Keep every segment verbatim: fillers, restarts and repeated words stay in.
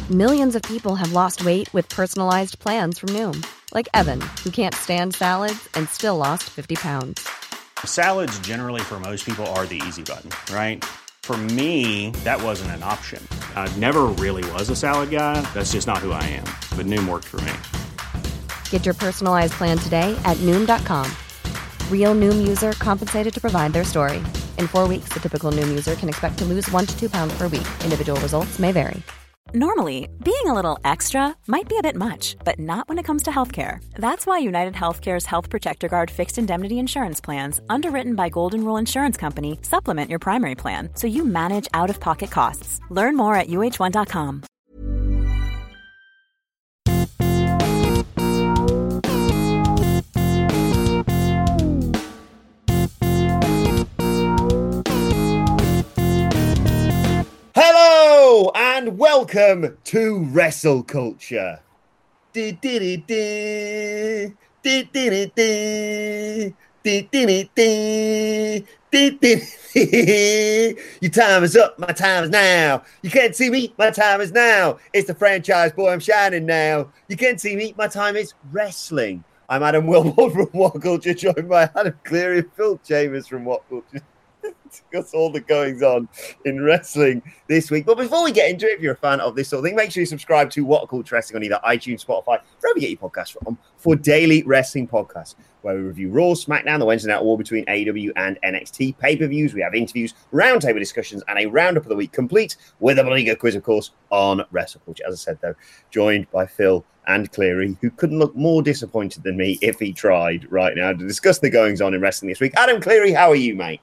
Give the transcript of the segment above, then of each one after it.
Millions of people have lost weight with personalized plans from Noom. Like Evan, who can't stand salads and still lost fifty pounds. Salads generally for most people are the easy button, right? For me, that wasn't an option. I never really was a salad guy. That's just not who I am. But Noom worked for me. Get your personalized plan today at Noom dot com. Real Noom user compensated to provide their story. In four weeks, the typical Noom user can expect to lose one to two pounds per week. Individual results may vary. Normally, being a little extra might be a bit much, but not when it comes to healthcare. That's why United Healthcare's Health Protector Guard fixed indemnity insurance plans, underwritten by Golden Rule Insurance Company, supplement your primary plan so you manage out-of-pocket costs. Learn more at U H one dot com. Hello and welcome to Wrestle Culture. Your time is up, my time is now. You can't see me, my time is now. It's the franchise boy, I'm shining now. You can't see me, my time is wrestling. I'm Adam Wilmore from What Culture, joined by Adam Cleary and Phil Chambers from What Culture. Discuss all the goings on in wrestling this week. But before we get into it, if you're a fan of this sort of thing, make sure you subscribe to What Culture Wrestling on either iTunes, Spotify, wherever you get your podcasts from, for daily wrestling podcasts, where we review Raw, SmackDown, the Wednesday Night War between A E W and N X T, pay-per-views, we have interviews, roundtable discussions, and a roundup of the week, complete with a bloody good quiz, of course, on Wrestle Culture. As I said, though, joined by Phil and Cleary, who couldn't look more disappointed than me if he tried right now to discuss the goings on in wrestling this week. Adam Cleary, how are you, mate?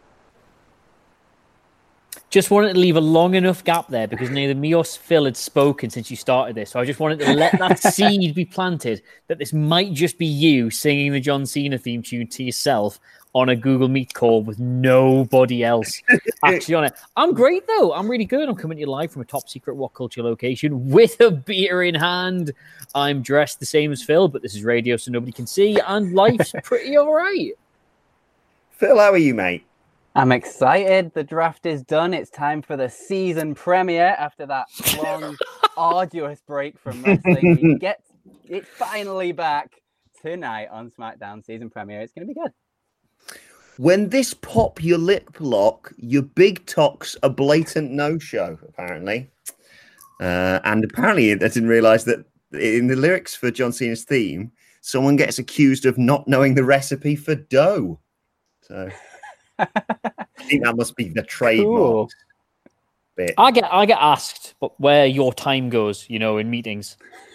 Just wanted to leave a long enough gap there because neither me or Phil had spoken since you started this. So I just wanted to let that seed be planted that this might just be you singing the John Cena theme tune to yourself on a Google Meet call with nobody else actually on it. I'm great, though. I'm really good. I'm coming to you live from a top secret What Culture location with a beer in hand. I'm dressed the same as Phil, but this is radio, so nobody can see, and life's pretty all right. Phil, how are you, mate? I'm excited. The draft is done. It's time for the season premiere after that long, arduous break from wrestling. We get it finally back tonight on SmackDown season premiere. It's going to be good. When this pop your lip lock, your big talk's a blatant no-show, apparently. Uh, and apparently I didn't realise that in the lyrics for John Cena's theme, someone gets accused of not knowing the recipe for dough. So... I think that must be the trademark cool. bit. I get I get asked where your time goes, you know, in meetings,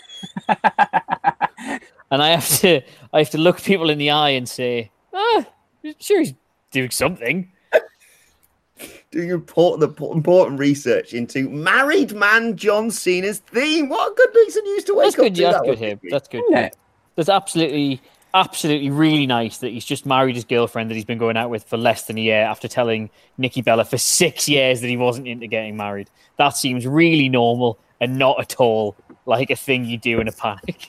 and I have to I have to look people in the eye and say, "Ah, sure, he's doing something." Doing important important research into married man John Cena's theme. What a good piece of news to wake that's up good, to. yeah, That that's good. Him. That's good. Yeah. That's absolutely. Absolutely really nice that he's just married his girlfriend that he's been going out with for less than a year after telling Nikki Bella for six years that he wasn't into getting married. That seems really normal and not at all like a thing you do in a panic.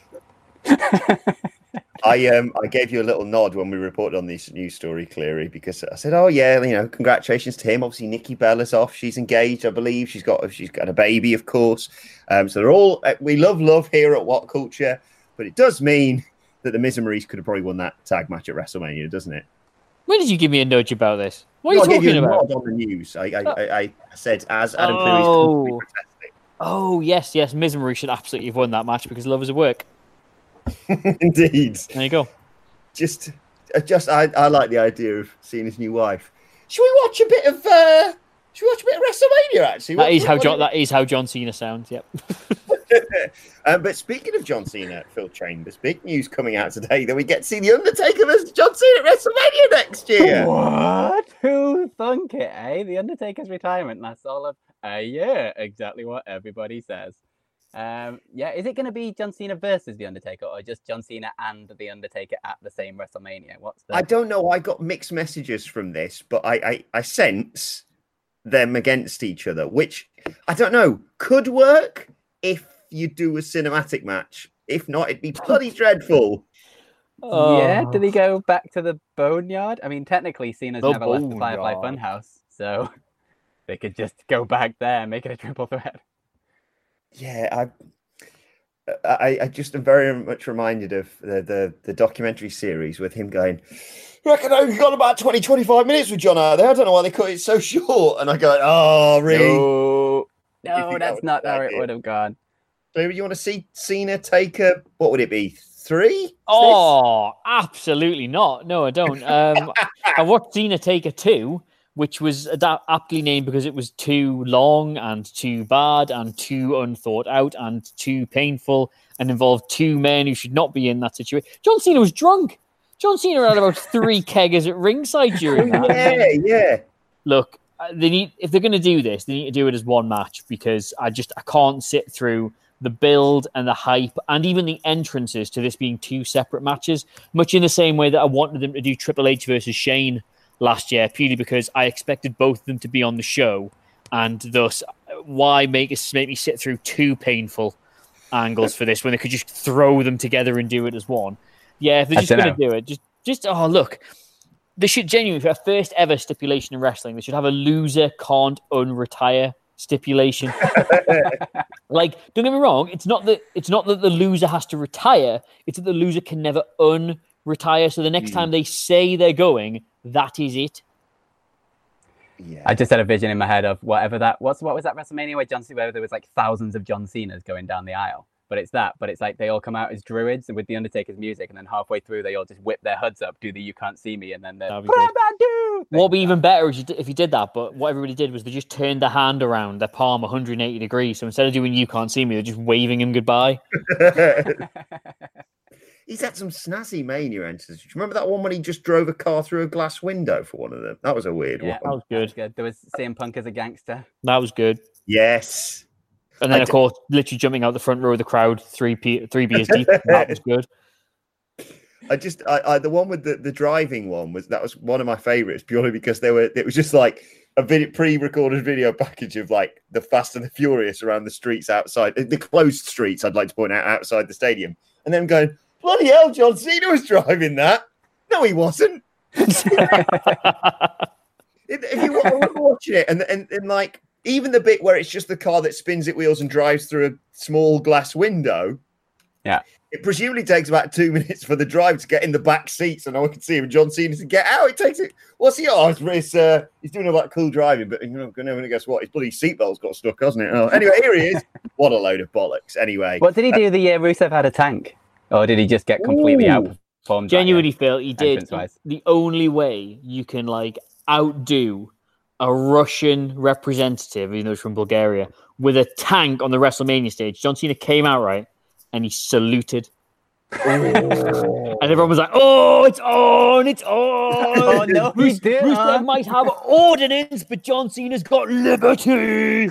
I um I gave you a little nod when we reported on this news story, Cleary, because I said, oh yeah, you know, congratulations to him. Obviously, Nikki Bella's off. She's engaged, I believe. She's got she's got a baby, of course. Um, so they're all we love love here at What Culture, but it does mean that the Miz and Maurice could have probably won that tag match at WrestleMania, doesn't it? When did you give me a nudge about this? What are no, you I talking gave you a about? nod on the news. I, I, I, I said, as Adam oh. Cleary's protesting. Oh, yes, yes. Miz and Maurice should absolutely have won that match because lovers at work. Indeed. There you go. Just, just, I, I like the idea of seeing his new wife. Should we watch a bit of, uh, should we watch a bit of WrestleMania, actually? That what, is what, how what John, that is how John Cena sounds, yep. um, but speaking of John Cena, Phil Chambers, big news coming out today that we get to see The Undertaker versus John Cena at WrestleMania next year. What? Who thunk it, eh? The Undertaker's retirement lasts all of a year. Exactly what everybody says. Um, yeah, is it going to be John Cena versus The Undertaker or just John Cena and The Undertaker at the same WrestleMania? What's the... I don't know. I got mixed messages from this, but I, I, I sense them against each other, which I don't know, could work if you do a cinematic match. If not, it'd be bloody dreadful. Oh. Yeah, did he go back to the Boneyard? I mean, technically, Cena's the never left the Firefly Funhouse, so they could just go back there and make it a triple threat. yeah, I, I, I just am very much reminded of the, the, the documentary series with him going, I reckon I've got about twenty, twenty-five minutes with John out there. I don't know why they cut it so short. And I go, oh, really? No, no that that's not how it would have gone. So you want to see Cena take a, what would it be, three? Oh, absolutely not. No, I don't. Um, I watched Cena take a two, which was aptly named because it was too long and too bad and too unthought out and too painful and involved two men who should not be in that situation. John Cena was drunk. John Cena had about three keggers at ringside during that. Yeah, yeah. Look, they need if they're going to do this, they need to do it as one match because I just I can't sit through the build and the hype and even the entrances to this being two separate matches, much in the same way that I wanted them to do Triple H versus Shane last year, purely because I expected both of them to be on the show, and thus why make us make me sit through two painful angles for this when they could just throw them together and do it as one. Yeah, if they're just going to do it, just just oh look, they should genuinely for a first ever stipulation in wrestling, they should have a loser can't unretire stipulation. Like, don't get me wrong, it's not that it's not that the loser has to retire, it's that the loser can never unretire. So the next mm. time they say they're going, that is it. Yeah. I just had a vision in my head of whatever that what's what was that WrestleMania where John Cena where there was like thousands of John Cenas going down the aisle. But it's that, but it's like they all come out as druids with the Undertaker's music, and then halfway through they all just whip their hoods up, do the "You Can't See Me," and then they're what would be even better is if you did that. But what everybody did was they just turned their hand around, their palm one hundred eighty degrees. So instead of doing "You Can't See Me," they're just waving him goodbye. He's had some snazzy Mania entrances. Do you remember that one when he just drove a car through a glass window for one of them? That was a weird yeah, one. That was good. That was good. There was C M Punk as a gangster. That was good. Yes. And then, I of d- course, literally jumping out the front row of the crowd, three p- three beers deep. That was good. I just, I, I the one with the, the driving one was that was one of my favorites purely because they were. It was just like a video, pre-recorded video package of like the Fast and the Furious around the streets outside, the closed streets. I'd like to point out outside the stadium, and then going, bloody hell, John Cena was driving that. No, he wasn't. if, if you were watching it, and and and like. Even the bit where it's just the car that spins its wheels and drives through a small glass window. Yeah. It presumably takes about two minutes for the driver to get in the back seat so no one can see him. John Cena to get out. It takes it. What's he on? Oh, it's, uh, he's doing all that cool driving, but you're not going to guess what? His bloody seatbelt's got stuck, hasn't it? Oh. Anyway, here he is. What a load of bollocks. Anyway. What did he do the year Rusev had a tank? Or did he just get completely Ooh. outperformed? Genuinely, Phil, he did. Wise? The only way you can like outdo a Russian representative, even though it's from Bulgaria, with a tank on the WrestleMania stage. John Cena came out right, and he saluted. And everyone was like, "Oh, it's on! It's on!" Oh no, Bruce, he did, Bruce huh? might have ordnance, but John Cena's got liberty.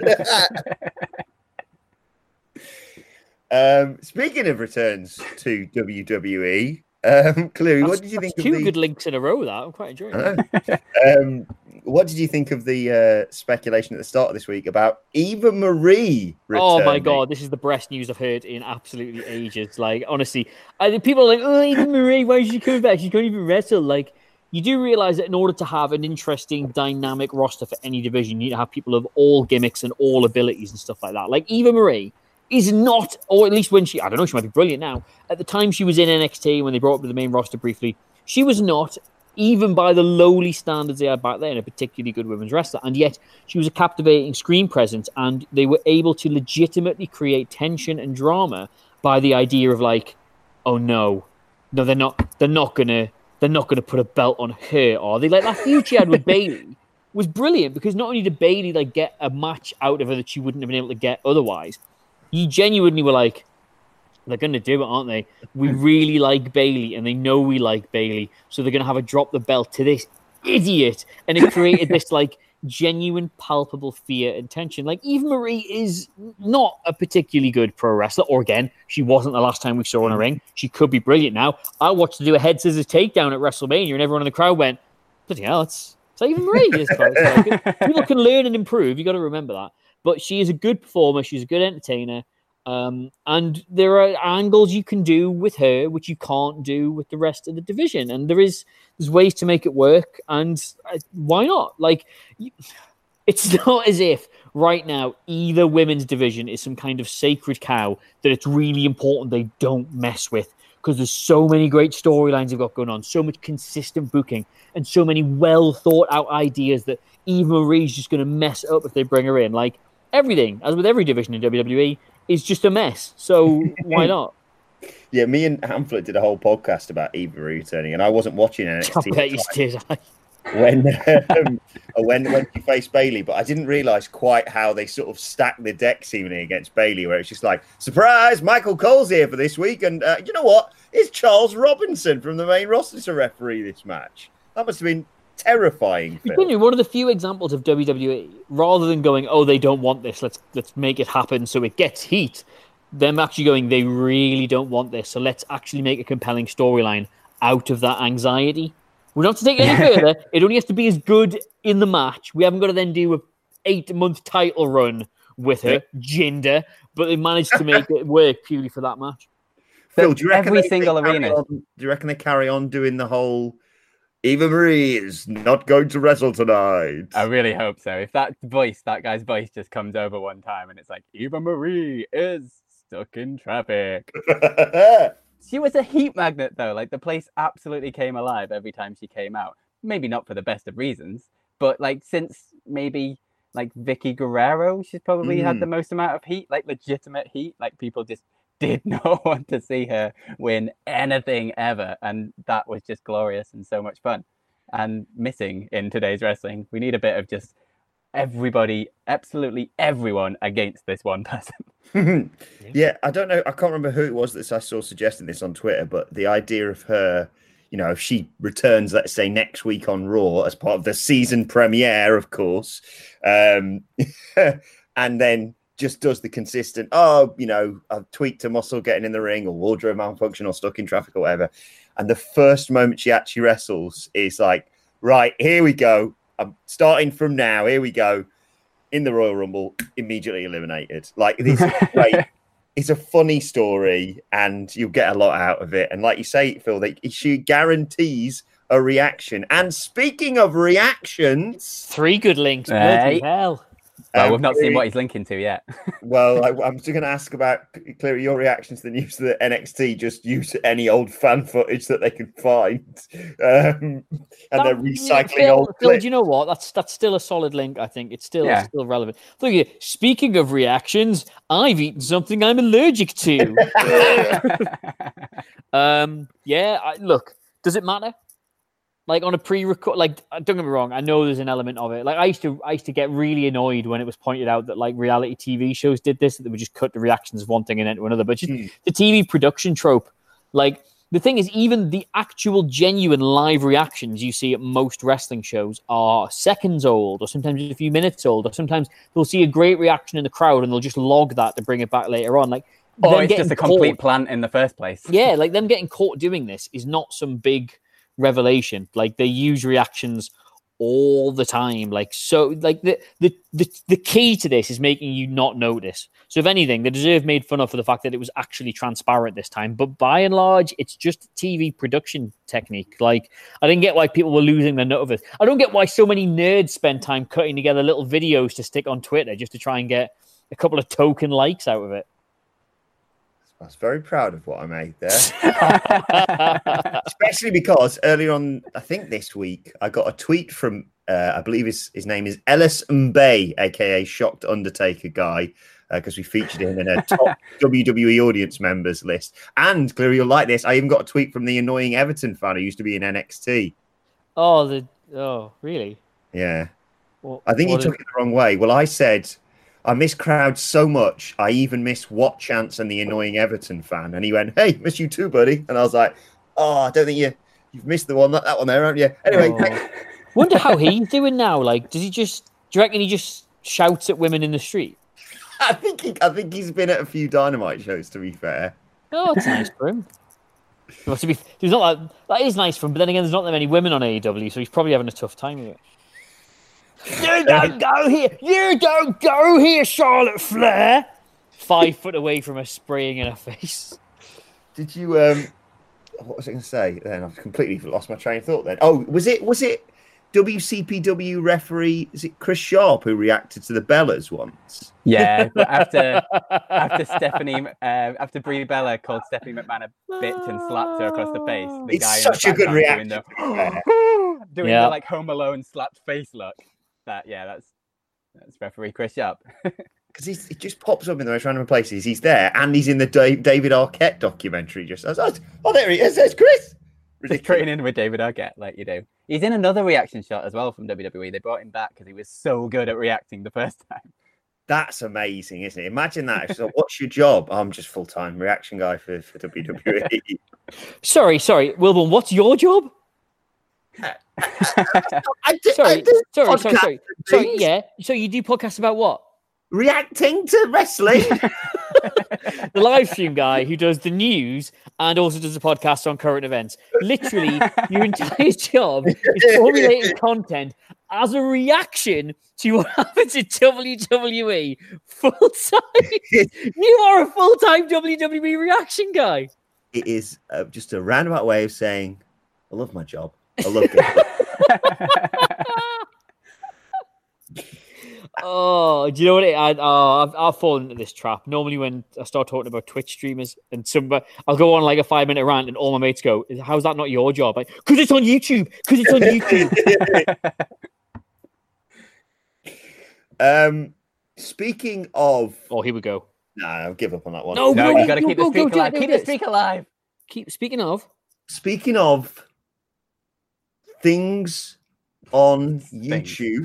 um, speaking of returns to W W E, um, Chloe, what did you think of two the... good links in a row? That I'm quite enjoying. Uh, um, what did you think of the uh, speculation at the start of this week about Eva Marie returning? Oh my god, this is the best news I've heard in absolutely ages. Like, honestly, I think people are like, "Oh, Eva Marie, why is she coming back? She can't even wrestle." Like, you do realize that in order to have an interesting, dynamic roster for any division, you need to have people of all gimmicks and all abilities and stuff like that. Like, Eva Marie is not, or at least when she, I don't know, she might be brilliant now. At the time she was in N X T, when they brought up to the main roster briefly, she was not, even by the lowly standards they had back then, a particularly good women's wrestler. And yet she was a captivating screen presence, and they were able to legitimately create tension and drama by the idea of like, oh no, no, they're not, they're not gonna, they're not gonna put a belt on her, are they? Like that feud she had with Bayley was brilliant because not only did Bayley like get a match out of her that she wouldn't have been able to get otherwise, you genuinely were like, they're going to do it, aren't they? We really like Bayley, and they know we like Bayley, so they're going to have a drop the belt to this idiot. And it created this like genuine, palpable fear and tension. Like, Eva Marie is not a particularly good pro wrestler, or again, she wasn't the last time we saw her in a ring. She could be brilliant now. I watched her do a head scissors takedown at WrestleMania, and everyone in the crowd went, bloody hell, it's, it's Eva Marie. People can learn and improve. You got to remember that. But she is a good performer. She's a good entertainer. Um, and there are angles you can do with her which you can't do with the rest of the division, and there is there's ways to make it work, and uh, why not? Like, it's It's not as if right now either women's division is some kind of sacred cow that it's really important they don't mess with, because there's so many great storylines they've got going on, so much consistent booking, and so many well thought out ideas that Eva Marie's just going to mess up if they bring her in. Like, everything, as with every division in W W E, is just a mess. So why not? Yeah, me and Hamlet did a whole podcast about Eva Marie returning, and I wasn't watching N X T. I bet you did. when um, when when she faced Bayley, but I didn't realise quite how they sort of stacked the deck seemingly against Bayley, where it's just like, surprise, Michael Cole's here for this week, and uh, you know what? It's Charles Robinson from the main roster to referee this match. That must have been terrifying. Phil. One of the few examples of W W E, rather than going, oh, they don't want this, let's let's make it happen so it gets heat, them actually going, they really don't want this, so let's actually make a compelling storyline out of that anxiety. We don't have to take it any further. It only has to be as good in the match. We haven't got to then do a eight-month title run with her, Jinder, but they managed to make it work purely for that match. Phil, do you reckon every they, single they arena? On, do you reckon they carry on doing the whole Eva Marie is not going to wrestle tonight? I really hope so. If that voice, that guy's voice just comes over one time and it's like, Eva Marie is stuck in traffic. She was a heat magnet, though. Like, the place absolutely came alive every time she came out. Maybe not for the best of reasons, but, like, since maybe, like, Vicky Guerrero, she's probably mm. had the most amount of heat, like, legitimate heat. Like, people just did not want to see her win anything ever. And that was just glorious and so much fun. And missing in today's wrestling, we need a bit of just everybody, absolutely everyone against this one person. Yeah, I don't know. I can't remember who it was that I saw suggesting this on Twitter, but the idea of her, you know, if she returns, let's say next week on Raw as part of the season premiere, of course, um, and then just does the consistent, oh, you know, I've tweaked a muscle getting in the ring or wardrobe malfunction or stuck in traffic or whatever. And the first moment she actually wrestles is like, right, here we go. I'm starting from now. Here we go. In the Royal Rumble, immediately eliminated. Like, this is great. It's a funny story, and you'll get a lot out of it. And like you say, Phil, they, she guarantees a reaction. And speaking of reactions, three good links. Hey. Bloody hell. Well, um, we've not seen what he's linking to yet. Well, I, I'm just going to ask about, clearly, your reaction to the news that N X T just use any old fan footage that they can find. Um, and that, they're recycling Phil, old Phil, clips. do you know what? That's that's still a solid link, I think. It's still, Yeah. it's still relevant. Look at you. Speaking of reactions, I've eaten something I'm allergic to. um, yeah, I, look, does it matter? Like, on a pre-record, like, don't get me wrong, I know there's an element of it. Like, I used to I used to get really annoyed when it was pointed out that, like, reality T V shows did this, that they would just cut the reactions of one thing and then to another. But just Mm. the T V production trope, like, the thing is, even the actual genuine live reactions you see at most wrestling shows are seconds old, or sometimes a few minutes old, or sometimes they'll see a great reaction in the crowd and they'll just log that to bring it back later on. Like, Or them it's getting just a complete caught- plant in the first place. yeah, like them getting caught doing this is not some big revelation. Like, they use reactions all the time. Like, so, like the the the, the key to this is making you not notice. So if anything, they deserve made fun of for the fact that it was actually transparent this time. But by and large, it's just a T V production technique. Like, I didn't get why people were losing their nut of it. I don't get why so many nerds spend time cutting together little videos to stick on Twitter just to try and get a couple of token likes out of it. I was very proud of what I made there. Especially because earlier on, I think this week, I got a tweet from, uh, I believe his, his name is Ellis Mbay, a k a. Shocked Undertaker Guy, because uh, we featured him in a top W W E audience members list. And clearly you'll like this, I even got a tweet from the annoying Everton fan who used to be in N X T. Oh, the oh, really? Yeah. Well, I think he what took is- it the wrong way. Well, I said, I miss crowds so much, I even miss What Chance and the annoying Everton fan. And he went, hey, miss you too, buddy. And I was like, oh, I don't think you, you've missed the one, that, that one there, haven't you? Anyway, Oh. thanks. Wonder how he's doing now. Like, does he just, do you reckon he just shouts at women in the street? I think he, I think he's been at a few Dynamite shows, to be fair. Oh, it's nice for him. Well, to be, there's not that, that is nice for him, but then again, there's not that many women on A E W, so he's probably having a tough time with it. You don't go here! You don't go here, Charlotte Flair! Five foot away from her, spraying in her face. Did you? Um, what was I going to say? Then I've completely lost my train of thought. Then, oh, was it? Was it W C P W referee, is it Chris Sharp, who reacted to the Bellas once? Yeah, but after after Stephanie, uh, after Brie Bella called Stephanie McMahon a bitch and slapped her across the face, the It's guy in such the a good background reaction. doing the, doing Yeah. the like Home Alone slapped face look. That yeah, that's that's referee Chris Sharp. Because he just pops up in the most random places. He's there, and he's in the Dave, David Arquette documentary. Just oh, oh there he is. There's Chris. Just training with David Arquette, like you do. He's in another reaction shot as well from W W E. They brought him back because he was so good at reacting the first time. That's amazing, isn't it? Imagine that. It's like, what's your job? Oh, I'm just full time reaction guy for, for W W E. Sorry, sorry, Wilburn. What's your job? I do, Sorry, I do sorry, sorry, sorry, podcast sorry. things. Yeah. So you do podcasts about what? Reacting to wrestling. The live stream guy who does the news and also does a podcast on current events. Literally, your entire job is formulating content as a reaction to what happens in W W E full time. You are a full time W W E reaction guy. It is uh, just a roundabout way of saying, I love my job. I love it. Oh, do you know what? It, I, oh, I've, I've fallen into this trap. Normally, when I start talking about Twitch streamers and somebody, I'll go on like a five minute rant, and all my mates go, "How's that not your job?" Like, because it's on YouTube. Because it's on YouTube. um, speaking of, Oh, here we go. no, I'll give up on that one. No, No, no, you got to go, keep go, the streak go, do it, alive. do Keep this. the streak alive. Keep speaking of. Speaking of things on Things. YouTube,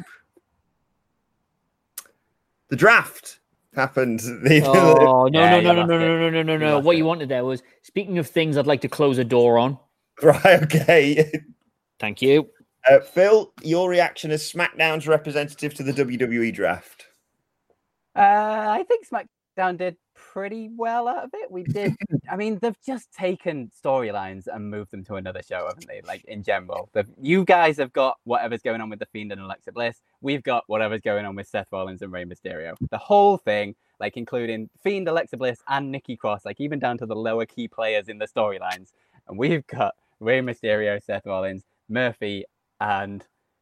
the draft happened. Oh no, Yeah, no, you no, no, lost no, it. no, no, no, no, You no! lost What it. you wanted there was speaking of things I'd like to close a door on. Right, okay. Thank you. Uh, Phil, your reaction as SmackDown's representative to the W W E draft. Uh, I think SmackDown did pretty well out of it. We did. I mean, they've just taken storylines and moved them to another show, haven't they? Like in general, They've- you guys have got whatever's going on with the Fiend and Alexa Bliss. We've got whatever's going on with Seth Rollins and Rey Mysterio. The whole thing, like including Fiend, Alexa Bliss, and Nikki Cross, like even down to the lower key players in the storylines. And we've got Rey Mysterio, Seth Rollins, Murphy, and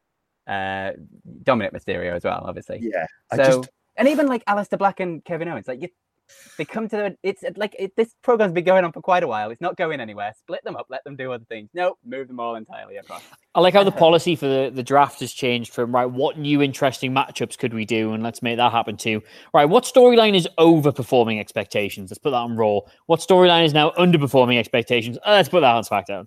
uh, Dominic Mysterio as well, obviously. Yeah, I So, just and even like Alistair Black and Kevin Owens, like you, they come to the. It's like it, this program's been going on for quite a while. It's not going anywhere. Split them up, let them do other things. No, move them all entirely across. I like how the policy for the, the draft has changed from, right, what new interesting matchups could we do? And let's make that happen too. Right, what storyline is overperforming expectations? Let's put that on Raw. What storyline is now underperforming expectations? Uh, let's put that on SmackDown.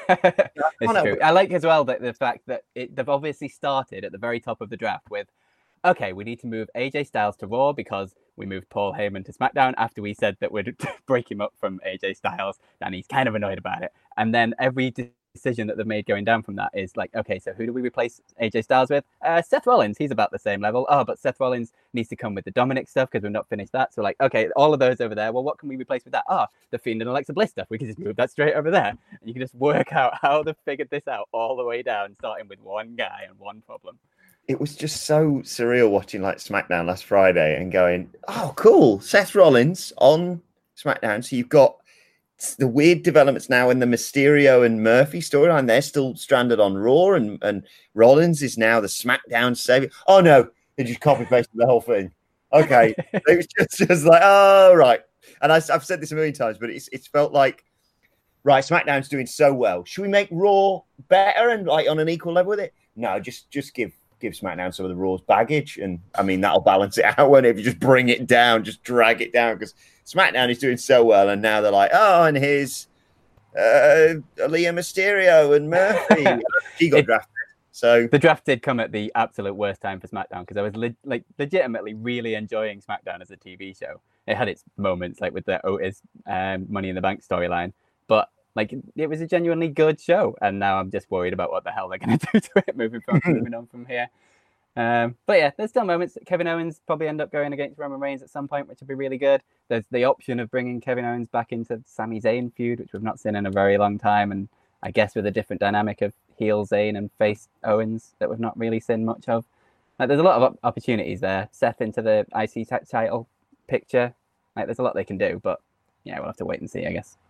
It's true. I like as well that the fact that it, they've obviously started at the very top of the draft with, okay, we need to move A J Styles to Raw because we moved Paul Heyman to SmackDown after we said that we'd break him up from A J Styles, and he's kind of annoyed about it. And then every decision that they've made going down from that is like, okay, so who do we replace A J Styles with? Uh, Seth Rollins. He's about the same level. Oh, but Seth Rollins needs to come with the Dominic stuff because we've not finished that. So like, okay, all of those over there. Well, what can we replace with that? Ah, oh, the Fiend and Alexa Bliss stuff. We can just move that straight over there. And you can just work out how they've figured this out all the way down, starting with one guy and one problem. it was just so surreal watching like SmackDown last Friday and going, oh, cool, Seth Rollins on SmackDown. So you've got the weird developments now in the Mysterio and Murphy storyline. They're still stranded on Raw, and, and Rollins is now the SmackDown savior. Oh, no, they just copy pasted the whole thing. Okay. It was just, just like, oh, right. And I, I've said this a million times, but it's it's felt like, right, SmackDown's doing so well. Should we make Raw better and like on an equal level with it? No, just just give give SmackDown some of the Raw's baggage, and I mean that'll balance it out. When if you just bring it down, just drag it down, because SmackDown is doing so well, and now they're like, oh, and here's uh, Aaliyah Mysterio and Murphy. He got It- drafted, so The draft did come at the absolute worst time for SmackDown because I was le- like legitimately really enjoying SmackDown as a T V show. It had its moments, like with the Otis um, Money in the Bank storyline, but like it was a genuinely good show. And now I'm just worried about what the hell they're going to do to it moving from moving on from here. Um, but yeah, there's still moments. Kevin Owens probably end up going against Roman Reigns at some point, which would be really good. There's the option of bringing Kevin Owens back into Sami Zayn feud, which we've not seen in a very long time, and I guess with a different dynamic of heel Zayn and face Owens that we've not really seen much of. Like, there's a lot of op- opportunities there. Seth into the I C t- title picture. Like, there's a lot they can do, but yeah, we'll have to wait and see, I guess.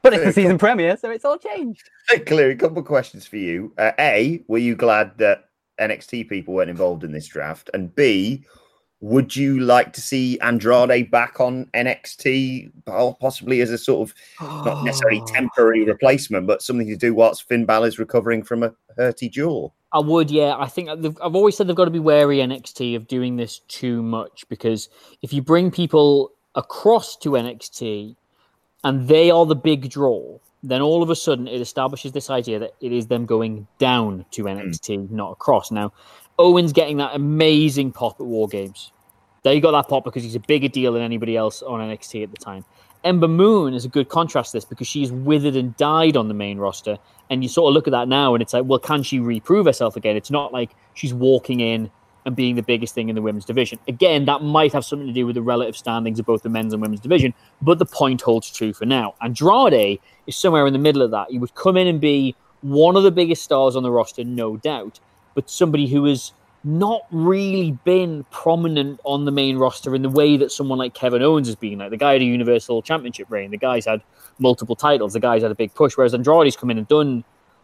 But it's the season premiere, so it's all changed. Clearly, a couple of questions for you. Uh, A, were you glad that N X T people weren't involved in this draft? And B, would you like to see Andrade back on N X T, possibly as a sort of not necessarily temporary replacement, but something to do whilst Finn Balor's recovering from a hurty jaw? I would, yeah. I think I've always said they've got to be wary, N X T, of doing this too much, because if you bring people across to N X T and they are the big draw, then all of a sudden it establishes this idea that it is them going down to N X T, mm. not across. Now, Owen's getting that amazing pop at War Games. They got that pop because he's a bigger deal than anybody else on N X T at the time. Ember Moon is a good contrast to this because she's withered and died on the main roster. And you sort of look at that now and it's like, well, can she reprove herself again? It's not like she's walking in and being the biggest thing in the women's division. Again, that might have something to do with the relative standings of both the men's and women's division, but the point holds true for now. Andrade is somewhere in the middle of that. He would come in and be one of the biggest stars on the roster, no doubt, but somebody who has not really been prominent on the main roster in the way that someone like Kevin Owens has been. Like, the guy had a Universal Championship reign. The guy's had multiple titles. The guy's had a big push, whereas Andrade's come in and done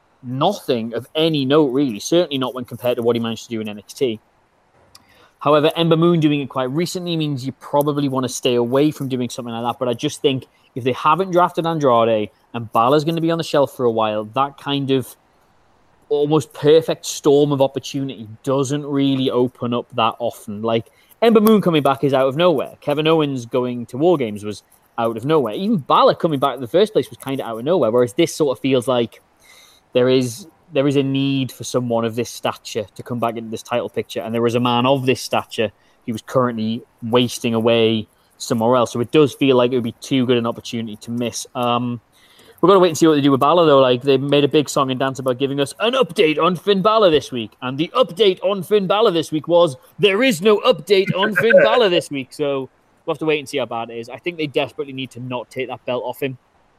nothing of any note, really. Certainly not when compared to what he managed to do in N X T. However, Ember Moon doing it quite recently means you probably want to stay away from doing something like that. But I just think if they haven't drafted Andrade and Balor's going to be on the shelf for a while, that kind of almost perfect storm of opportunity doesn't really open up that often. Like, Ember Moon coming back is out of nowhere. Kevin Owens going to War Games was out of nowhere. Even Balor coming back in the first place was kind of out of nowhere, whereas this sort of feels like there is there is a need for someone of this stature to come back into this title picture, and there is a man of this stature he was currently wasting away somewhere else. So it does feel like it would be too good an opportunity to miss. Um, we're going to wait and see what they do with Balor, though. Like, they made a big song and dance about giving us an update on Finn Balor this week, and the update on Finn Balor this week was there is no update on Finn Balor this week. So we'll have to wait and see how bad it is. I think they desperately need to not take that belt off him.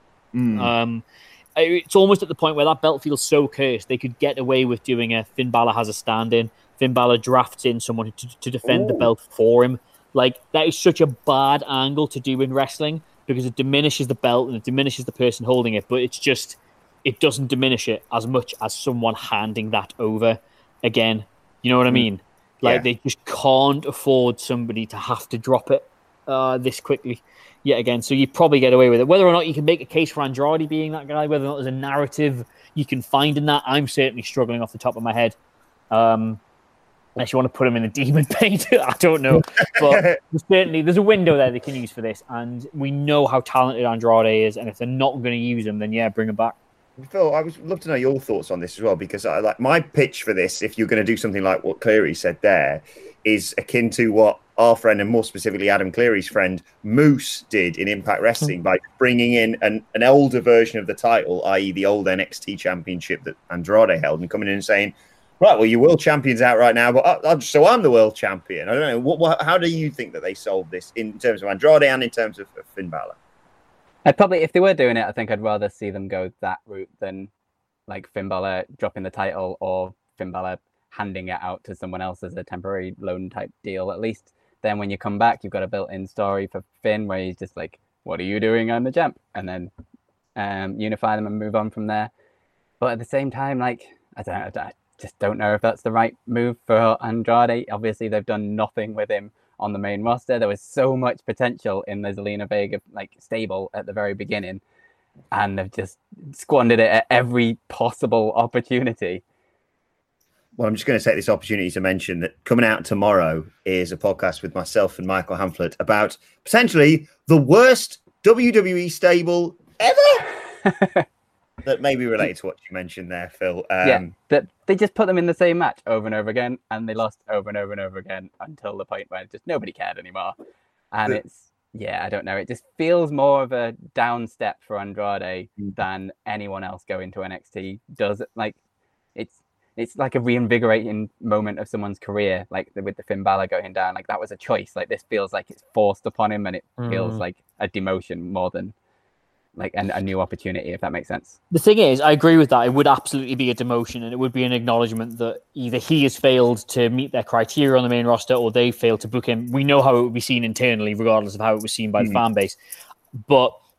Mm. Um, it's almost at the point where that belt feels so cursed, they could get away with doing a Finn Balor has a stand-in. Finn Balor drafts in someone to, to defend Ooh. the belt for him. Like, that is such a bad angle to do in wrestling because it diminishes the belt and it diminishes the person holding it, but it's just, it doesn't diminish it as much as someone handing that over again. You know what I mean? Like, yeah. They just can't afford somebody to have to drop it uh, this quickly yet again. So you probably get away with it. Whether or not you can make a case for Andrade being that guy, whether or not there's a narrative you can find in that, I'm certainly struggling off the top of my head. Um, unless you want to put him in a demon paint, I don't know. But there's certainly there's a window there they can use for this, and we know how talented Andrade is. And if they're not going to use him, then yeah, bring him back. Phil, I would love to know your thoughts on this as well, because I like my pitch for this. If you're going to do something like what Cleary said there, is akin to what our friend, and more specifically Adam Cleary's friend Moose, did in Impact Wrestling by bringing in an, an older version of the title, that is the old N X T Championship that Andrade held, and coming in and saying, right, well, your world champion's out right now, but I, I, so I'm the world champion. I don't know. What, what, how do you think that they solved this in terms of Andrade and in terms of, of Finn Balor? I'd probably, if they were doing it, I think I'd rather see them go that route than like Finn Balor dropping the title or Finn Balor handing it out to someone else as a temporary loan type deal. At least then when you come back, you've got a built-in story for Finn where he's just like, what are you doing? I'm the champ. And then um, unify them and move on from there. But at the same time, like, I don't, I don't I just don't know if that's the right move for Andrade. Obviously, they've done nothing with him on the main roster. There was so much potential in the Zelina Vega like stable at the very beginning, and they've just squandered it at every possible opportunity. Well, I'm just going to take this opportunity to mention that coming out tomorrow is a podcast with myself and Michael Hamflett about potentially the worst W W E stable ever. That may be related to what you mentioned there, Phil. Um, yeah, that they just put them in the same match over and over again, and they lost over and over and over again until the point where just nobody cared anymore. And it's, yeah, I don't know. It just feels more of a down step for Andrade than anyone else going to N X T does. Like, it's it's like a reinvigorating moment of someone's career, like with the Finn Balor going down. Like, that was a choice. Like, this feels like it's forced upon him, and it mm. feels like a demotion more than like a, a new opportunity, if that makes sense. The thing is, I agree with that. It would absolutely be a demotion, and it would be an acknowledgement that either he has failed to meet their criteria on the main roster or they failed to book him. We know how it would be seen internally, regardless of how it was seen by mm-hmm. the fan base. But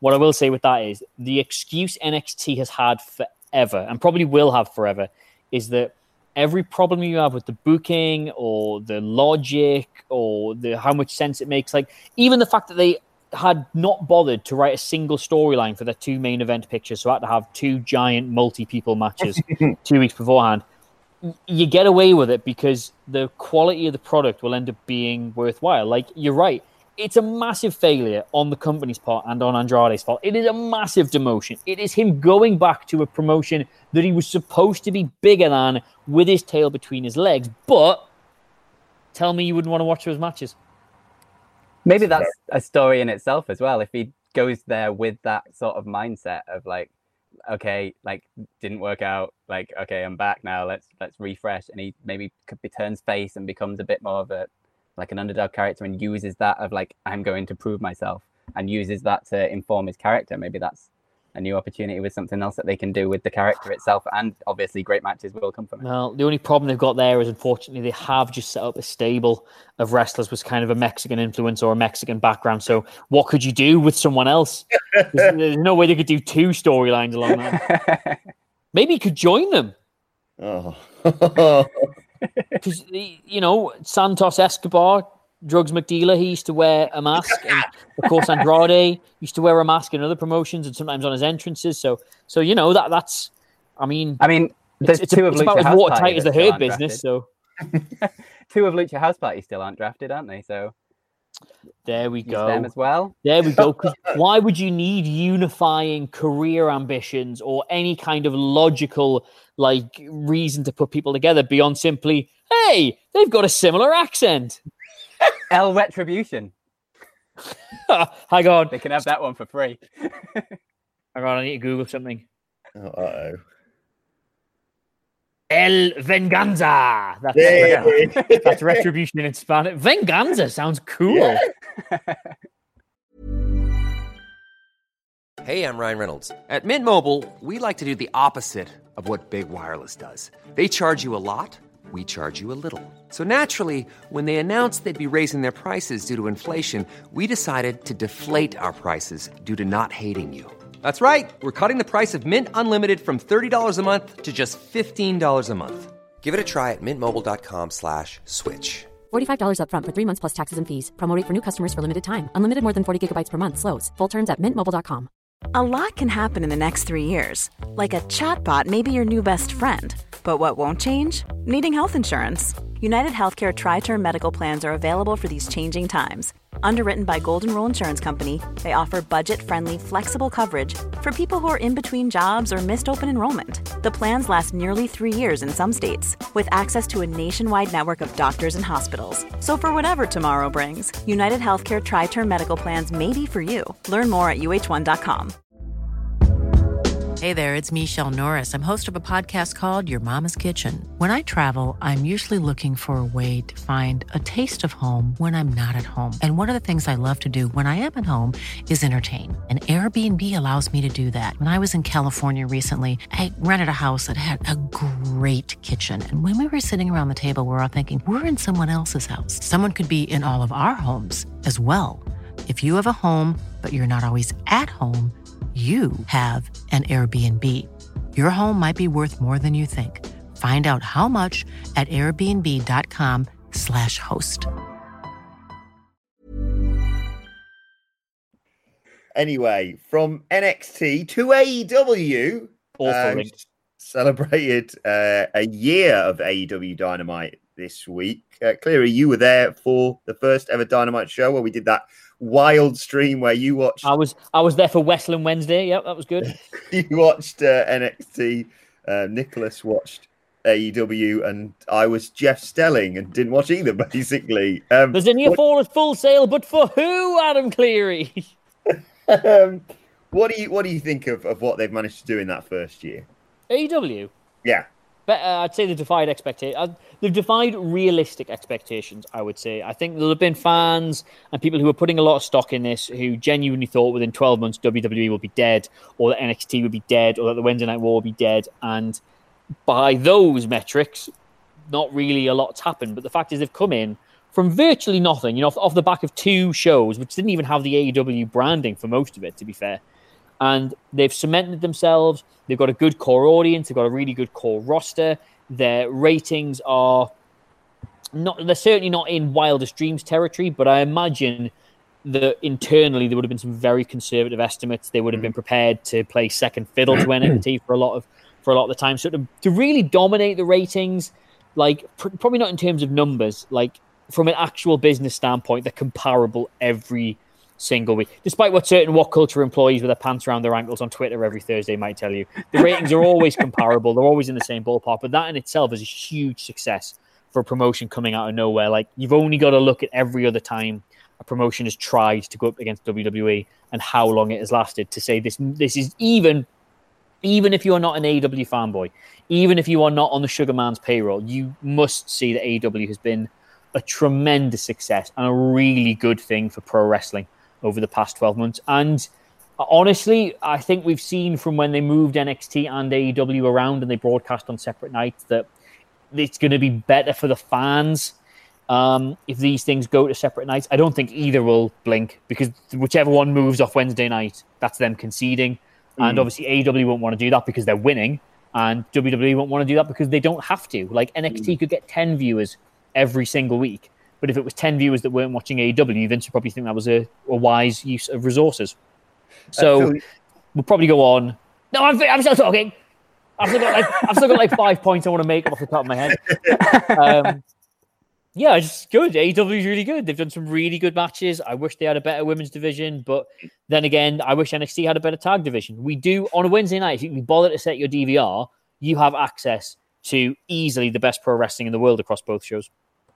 what I will say with that is the excuse N X T has had forever, and probably will have forever, is that every problem you have with the booking or the logic or the how much sense it makes, like even the fact that they had not bothered to write a single storyline for their two main event pictures, so had to have two giant multi-people matches two weeks beforehand. You get away with it because the quality of the product will end up being worthwhile. Like, you're right. It's a massive failure on the company's part and on Andrade's part. It is a massive demotion. It is him going back to a promotion that he was supposed to be bigger than with his tail between his legs. But tell me you wouldn't want to watch those matches. Maybe that's a story in itself as well. If he goes there with that sort of mindset of like, okay, like didn't work out, like, okay, I'm back now, let's let's refresh, and he maybe turns face and becomes a bit more of a like an underdog character and uses that of like, I'm going to prove myself, and uses that to inform his character. Maybe that's a new opportunity with something else that they can do with the character itself, and obviously great matches will come from it. Well, the only problem they've got there is, unfortunately, they have just set up a stable of wrestlers with kind of a Mexican influence or a Mexican background. So what could you do with someone else? there's, there's no way they could do two storylines along that. Maybe you could join them. Oh. Because, you know, Santos Escobar, drugs McDealer, he used to wear a mask. And of course, Andrade used to wear a mask in other promotions and sometimes on his entrances. So, so you know, that that's, I mean... I mean, there's it's, two it's, of it's about as House watertight as the Herd business, drafted. so... Two of Lucha House Party still aren't drafted, aren't they? So... There we Use go. them as well. There we go. Why would you need unifying career ambitions or any kind of logical like reason to put people together beyond simply, hey, they've got a similar accent? El Retribution. Hang on. They can have that one for free. Hang on, I need to Google something. Oh, uh-oh. El Venganza. That's, Yeah. that's retribution in Spanish. Venganza sounds cool. Yeah. Hey, I'm Ryan Reynolds. At Mint Mobile, we like to do the opposite of what Big Wireless does. They charge you a lot, we charge you a little. So naturally, when they announced they'd be raising their prices due to inflation, we decided to deflate our prices due to not hating you. That's right. We're cutting the price of Mint Unlimited from thirty dollars a month to just fifteen dollars a month. Give it a try at mintmobile.com slash switch. forty-five dollars up front for three months plus taxes and fees. Promo rate for new customers for limited time. Unlimited more than forty gigabytes per month. Slows full terms at mint mobile dot com. A lot can happen in the next three years. Like a chatbot may be your new best friend. But what won't change? Needing health insurance. United Healthcare Tri-Term Medical Plans are available for these changing times. Underwritten by Golden Rule Insurance Company, they offer budget-friendly, flexible coverage for people who are in between jobs or missed open enrollment. The plans last nearly three years in some states, with access to a nationwide network of doctors and hospitals. So for whatever tomorrow brings, United Healthcare Tri-Term Medical Plans may be for you. Learn more at U H one dot com. Hey there, it's Michelle Norris. I'm host of a podcast called Your Mama's Kitchen. When I travel, I'm usually looking for a way to find a taste of home when I'm not at home. And one of the things I love to do when I am at home is entertain. And Airbnb allows me to do that. When I was in California recently, I rented a house that had a great kitchen. And when we were sitting around the table, we were all thinking, we're in someone else's house. Someone could be in all of our homes as well. If you have a home, but you're not always at home, you have an Airbnb. Your home might be worth more than you think. Find out how much at airbnb.com slash host. Anyway, from N X T to A E W, Awful. um, celebrated uh, a year of A E W Dynamite this week. Uh, Cleary, you were there for the first ever Dynamite show where we did that wild stream where you watched. I was I was there for Wrestling Wednesday. Yep, that was good. You watched uh, N X T. Uh, Nicholas watched A E W, and I was Jeff Stelling and didn't watch either. Basically, um, there's a near what, fall at Full Sail, but for who, Adam Cleary? um, what do you what do you think of, of what they've managed to do in that first year? A E W. Yeah. But uh, I'd say they've defied expectations. Uh, they've defied realistic expectations, I would say. I think there'll have been fans and people who were putting a lot of stock in this who genuinely thought within twelve months W W E will be dead, or that N X T would be dead, or that the Wednesday Night War will be dead. And by those metrics, not really a lot's happened. But the fact is they've come in from virtually nothing, you know, off, off the back of two shows, which didn't even have the A E W branding for most of it, to be fair. And they've cemented themselves. They've got a good core audience. They've got a really good core roster. Their ratings are not, they're certainly not in Wildest Dreams territory, but I imagine that internally there would have been some very conservative estimates. They would have been prepared to play second fiddle to N X T for a lot of for a lot of the time. So to, to really dominate the ratings, like pr- probably not in terms of numbers, like from an actual business standpoint, they're comparable every single week. Despite what certain What Culture employees with their pants around their ankles on Twitter every Thursday might tell you, the ratings are always comparable. They're always in the same ballpark. But that in itself is a huge success for a promotion coming out of nowhere. Like, you've only got to look at every other time a promotion has tried to go up against W W E and how long it has lasted to say this. This is even, even if you are not an A E W fanboy, even if you are not on the Sugar Man's payroll, you must see that A E W has been a tremendous success and a really good thing for pro wrestling over the past twelve months. And honestly, I think we've seen from when they moved N X T and A E W around and they broadcast on separate nights that it's going to be better for the fans um, if these things go to separate nights. I don't think either will blink, because whichever one moves off Wednesday night, that's them conceding. Mm. And obviously A E W won't want to do that because they're winning, and W W E won't want to do that because they don't have to. Like, N X T mm. could get ten viewers every single week, but if it was ten viewers that weren't watching A E W, Vince would probably think that was a, a wise use of resources. So uh, we'll probably go on. No, I'm, I'm still talking. I've still got like I've still got like five points I want to make off the top of my head. Um, yeah, it's good. A E W is really good. They've done some really good matches. I wish they had a better women's division, but then again, I wish N X T had a better tag division. We do on a Wednesday night. If you can bother to set your D V R, you have access to easily the best pro wrestling in the world across both shows.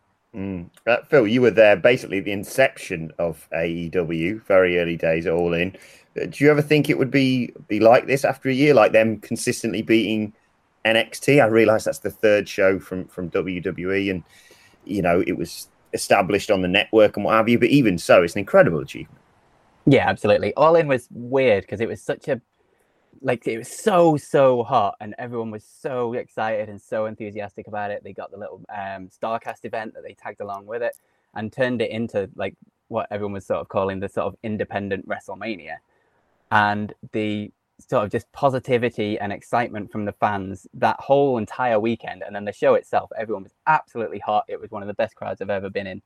Mm. Uh, Phil, you were there basically the inception of A E W, very early days, All In. Uh, do you ever think it would be be like this after a year, like them consistently beating N X T? I realise that's the third show from, from W W E, and you know it was established on the network and what have you. But even so, it's an incredible achievement. Yeah, absolutely. All In was weird because it was such a like it was so so hot, and everyone was so excited and so enthusiastic about it. They got the little um Starcast event that they tagged along with it and turned it into like what everyone was sort of calling the sort of independent WrestleMania. And the sort of just positivity and excitement from the fans that whole entire weekend, and then the show itself, everyone was absolutely hot. It was one of the best crowds I've ever been in,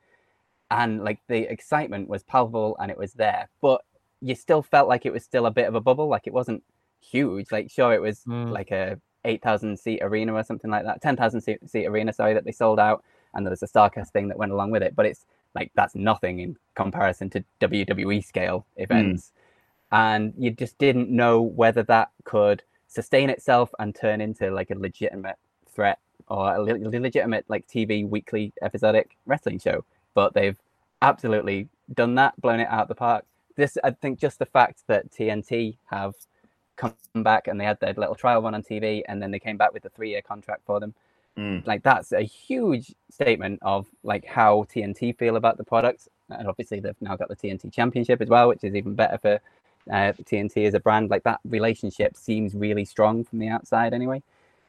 and like the excitement was palpable and it was there, but you still felt like it was still a bit of a bubble. Like, it wasn't huge. Like, sure, it was mm. like a eight thousand seat arena or something like that, ten thousand seat, seat arena, sorry, that they sold out, and there was a Starcast thing that went along with it, but it's like, that's nothing in comparison to W W E scale events. Mm. And you just didn't know whether that could sustain itself and turn into like a legitimate threat or a le- legitimate like T V weekly episodic wrestling show. But they've absolutely done that, blown it out of the park. This, I think, just the fact that T N T have come back and they had their little trial run on T V, and then they came back with a three-year contract for them. Mm. Like, that's a huge statement of like how T N T feel about the product. And obviously they've now got the T N T Championship as well, which is even better for uh, T N T as a brand. Like, that relationship seems really strong from the outside anyway.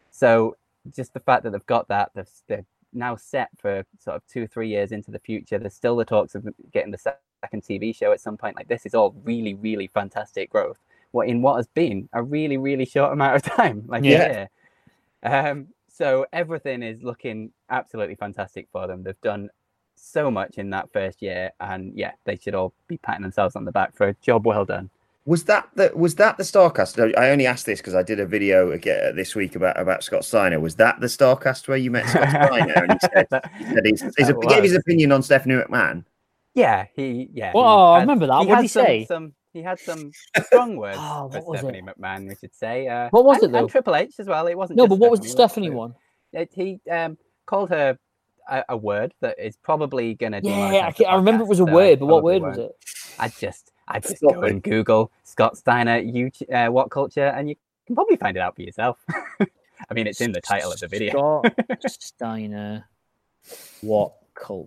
So just the fact that they've got that, they've, they're now set for sort of two, three years into the future. There's still the talks of getting the second T V show at some point. Like, this is all really, really fantastic growth. What in what has been a really, really short amount of time, like yeah. a year. Um, so everything is looking absolutely fantastic for them. They've done so much in that first year, and yeah, they should all be patting themselves on the back for a job well done. Was that the was that the Starcast? I only asked this because I did a video again this week about, about Scott Steiner. Was that the Starcast where you met Scott Steiner and he said, he, said he's, he's a, he gave his opinion on Stephanie McMahon? Yeah, he yeah. Well, he oh, had, I remember that. What did had he some, say? Some, he had some strong words oh, for Stephanie it? McMahon, we should say. Uh, what was and, it though? And Triple H as well. It wasn't. No, just but what was the Stephanie, Stephanie one? It, he um, called her a, a word that is probably going to. Yeah, I, I remember it was a so word, but what word was it? I just. I just Stop go it. and Google Scott Steiner, YouTube, uh, What Culture, and you can probably find it out for yourself. I mean, it's in the title of the video. Scott Steiner, What Culture.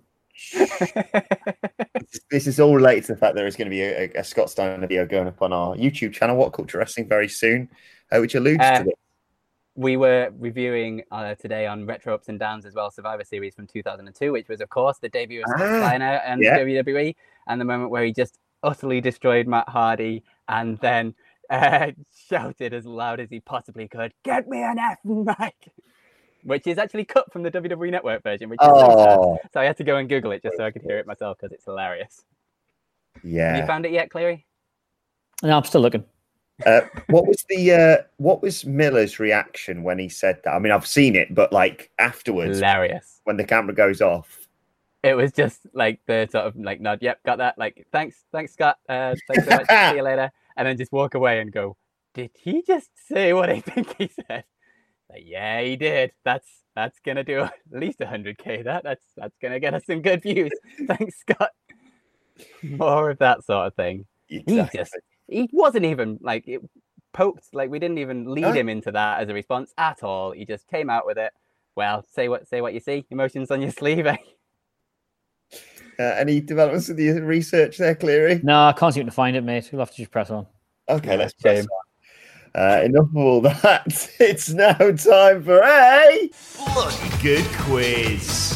This is all related to the fact there is going to be a, a Scott Steiner video going up on our YouTube channel, What Culture Wrestling, very soon, uh, which alludes uh, to this. we were reviewing uh, today on Retro Ups and Downs as well, Survivor Series from two thousand two, which was, of course, the debut of Scott Ah, Steiner and yeah. W W E, and the moment where he just utterly destroyed Matt Hardy and then uh, shouted as loud as he possibly could, "Get me an F mic!" Which is actually cut from the W W E Network version, which is so Oh. sad. So I had to go and Google it just so I could hear it myself because it's hilarious. Have you Yeah. found it yet, Cleary? No, I'm still looking. Uh, what was the uh, what was Miller's reaction when he said that? I mean, I've seen it, but like afterwards, Hilarious. when the camera goes off. It was just like the sort of like nod, yep, got that. Like, thanks, thanks, Scott. Uh, thanks so much. See you later. And then just walk away and go, did he just say what I think he said? Like, yeah, he did. That's that's gonna do at least one hundred K. That that's that's gonna get us some good views. Thanks, Scott. More of that sort of thing. Exactly. He just he wasn't even like it poked, like we didn't even lead No. him into that as a response at all. He just came out with it. Well, say what say what you see. Emotions on your sleeve, eh? Uh, any developments with the research there, Cleary? No, I can't seem to find it, mate. We'll have to just press on. Okay, Yeah, let's press shame. on. Uh, enough of all that. It's now time for a bloody good quiz.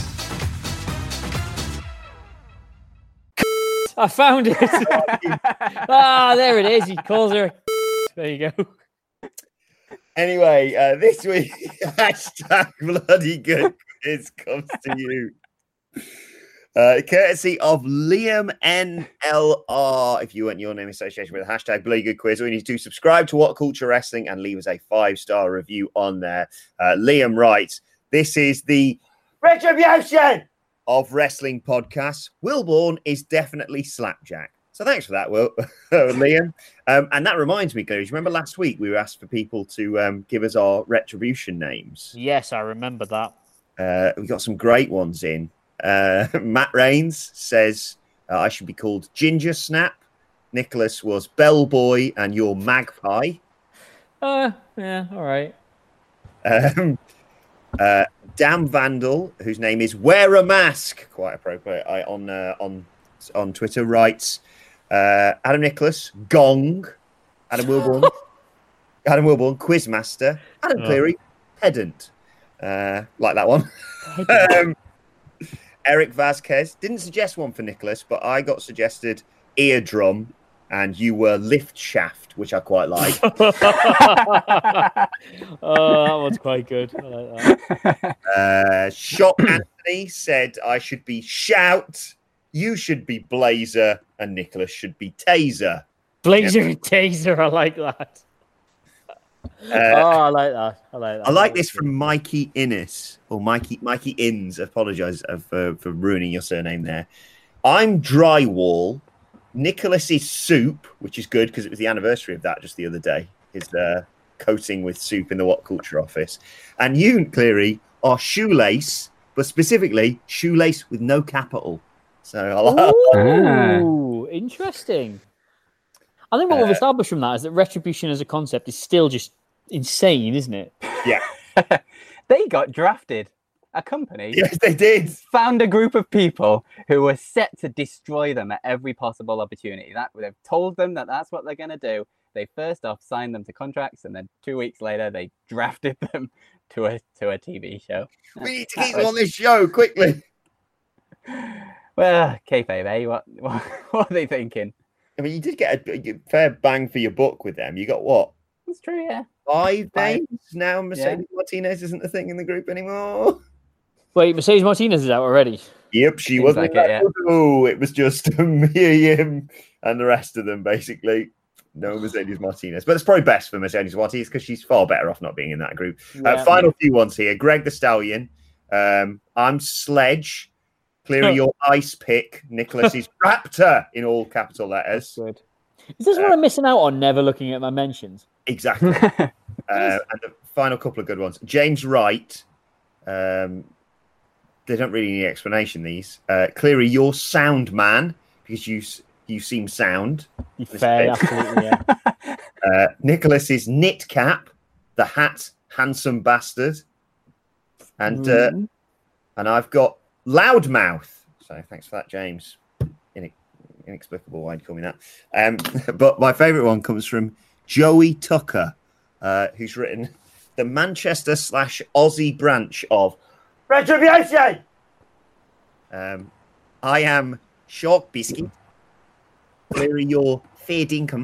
I found it. Ah, there it is. He calls her. There you go. Anyway, uh, this week, hashtag bloody good quiz comes to you. Uh, courtesy of Liam N L R. If you want your name association with the hashtag Bloody Good Quiz, all you need to do is subscribe to What Culture Wrestling and leave us a five-star review on there. Uh, Liam writes, this is the Retribution of Wrestling podcasts. Wilborn is definitely Slapjack. So thanks for that, Will, Liam. Um, and that reminds me, Claire, do you remember last week we were asked for people to um, give us our Retribution names? Yes, I remember that. Uh, we got some great ones in. Uh, Matt Rains says uh, I should be called Ginger Snap. Nicholas was Bellboy and you're Magpie. Uh, yeah, all right. Um, uh, Damn Vandal, whose name is Wear a Mask, quite appropriate, I, on uh, on on Twitter, writes uh, Adam Nicholas, Gong. Adam Wilborn, Adam Wilborn, Quizmaster. Adam Oh. Cleary, Pedant. Uh, like that one. um, Eric Vasquez didn't suggest one for Nicholas, but I got suggested Eardrum, and you were Lift Shaft, which I quite like. Oh, that one's quite good. I like that. uh, Shot Anthony said I should be Shout, you should be Blazer, and Nicholas should be Taser. Blazer and Taser, I like that. Uh, oh, I like that. I like that. I like this from Mikey Innes, or Mikey Mikey Inns. Apologise for, for ruining your surname there. I'm Drywall. Nicholas is Soup, which is good because it was the anniversary of that just the other day. His uh, coating with soup in the What Culture office. And you, Cleary, are Shoelace, but specifically Shoelace with no capital. So I like Ooh, interesting. I think what we've Uh, established from that is that retribution as a concept is still just insane, isn't it? Yeah. They got drafted. A company Yes, they did. found a group of people who were set to destroy them at every possible opportunity. That they've told them that that's what they're going to do. They first off signed them to contracts, and then two weeks later they drafted them to a to a T V show. We need to That keep them was- on this show quickly. Well, kayfabe, eh? What, what what are they thinking? I mean, you did get a, a fair bang for your buck with them. You got what? It's true, yeah. Five Five. names? Now Mercedes Martinez isn't a thing in the group anymore. Wait, Mercedes Martinez is out already. Yep, she Seems wasn't. like it, yeah. Oh, it was just me, him, and the rest of them, basically. No Mercedes Martinez. But it's probably best for Mercedes Martinez because she's far better off not being in that group. Uh, Yeah. final few ones here. Greg the Stallion. Um, I'm Sledge. Clearly your ice pick. Nicholas is Raptor in all capital letters. Good. Is this what I'm missing out on? Never looking at my mentions. Exactly. uh, and the final couple of good ones. James Wright. Um, they don't really need explanation, these. Uh, Cleary, you're sound man because you s- you seem sound. Fair, absolutely, yeah. Uh, Nicholas is knit cap, the hat, handsome bastard. And uh, Mm. and I've got loudmouth. So thanks for that, James. Inex- inexplicable why you call me that. Um, but my favourite one comes from Joey Tucker, uh, who's written, the Manchester slash Aussie branch of Retribution. Um, I am Shark Biscuit. Cleary, your fair dinkum.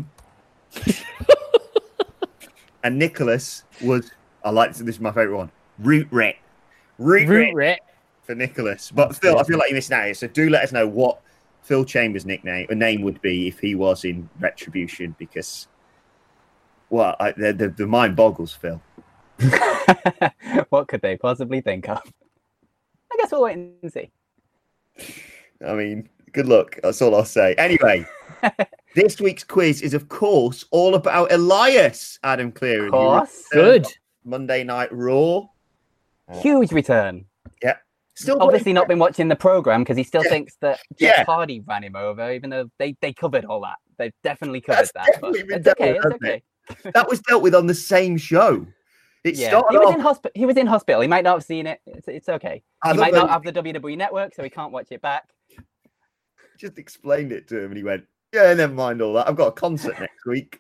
And Nicholas was, I like this, this is my favourite one, Root Ret. Root, Root Ret Ret. for Nicholas. But Phil, I feel like you're missing out here, so do let us know what Phil Chambers' nickname, or name would be if he was in Retribution, because, well, I, the, the, the mind boggles, Phil. What could they possibly think of? I guess we'll wait and see. I mean, good luck. That's all I'll say. Anyway, this week's quiz is, of course, all about Elias, Adam Cleary. Of course. Good. Monday Night Raw. Huge return. Yeah. Still Obviously not been watching the program because he still Yeah. thinks that Jeff Yeah. Hardy ran him over, even though they, they covered all that. They've definitely covered That's that. But definitely been it's dealt okay. with, It's hasn't okay. it? That was dealt with on the same show. It Yeah, started he was off, in hospital. He was in hospital. He might not have seen it. It's, it's okay. I He love might that- not have the W W E network, so he can't watch it back. just explained it to him, and he went, "Yeah, never mind all that. I've got a concert next week."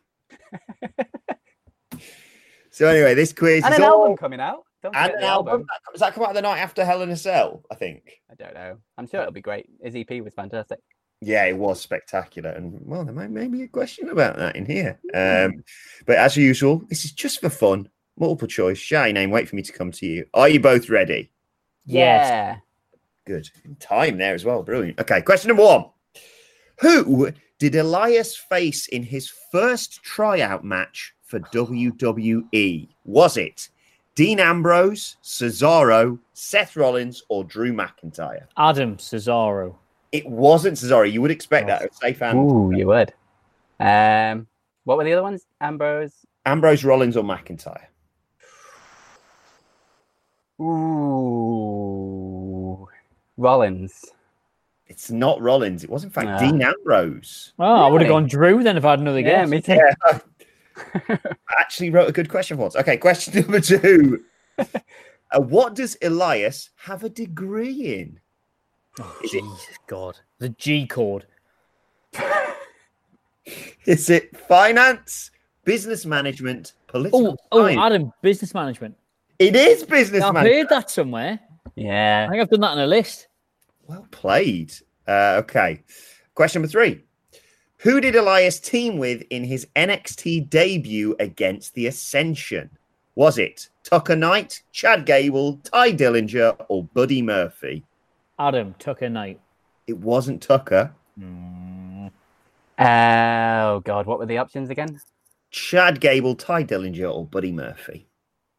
So anyway, this quiz And is an all... album coming out. Don't and forget an the album. album. Does that come out the night after Hell in a Cell? I think. I don't know. I'm sure it'll be great. His E P was fantastic. Yeah, it was spectacular, and well, there may, may be a question about that in here. Um, but as usual, this is just for fun. Multiple choice. Shy name. Wait for me to come to you. Are you both ready? Yes. Yeah. Good time there as well. Brilliant. Okay, question number one. Who did Elias face in his first tryout match for W W E? Was it Dean Ambrose, Cesaro, Seth Rollins, or Drew McIntyre? Adam Cesaro. It wasn't Cesaro. You would expect that. A safe hand. Ooh, you would. Um, what were the other ones? Ambrose. Ambrose, Rollins, or McIntyre? Ooh, Rollins. It's not Rollins. It was, in fact, Ah. Dean Ambrose. Oh, I would have Really? gone Drew then if I had another Yeah, guess. me too. Yeah. I actually wrote a good question for once. Okay, question number two. uh, what does Elias have a degree in? Oh, Is it- Jesus God. The G chord. Is it finance, business management, political Oh, oh, science? Adam, business management. It is business I've management. heard that somewhere. I Yeah. think I've done that on a list. Well played. Uh, okay. Question number three. Who did Elias team with in his N X T debut against the Ascension? Was it Tucker Knight, Chad Gable, Ty Dillinger, or Buddy Murphy? Adam, Tucker Knight. It wasn't Tucker. Oh God, what were the options again? Chad Gable, Ty Dillinger, or Buddy Murphy?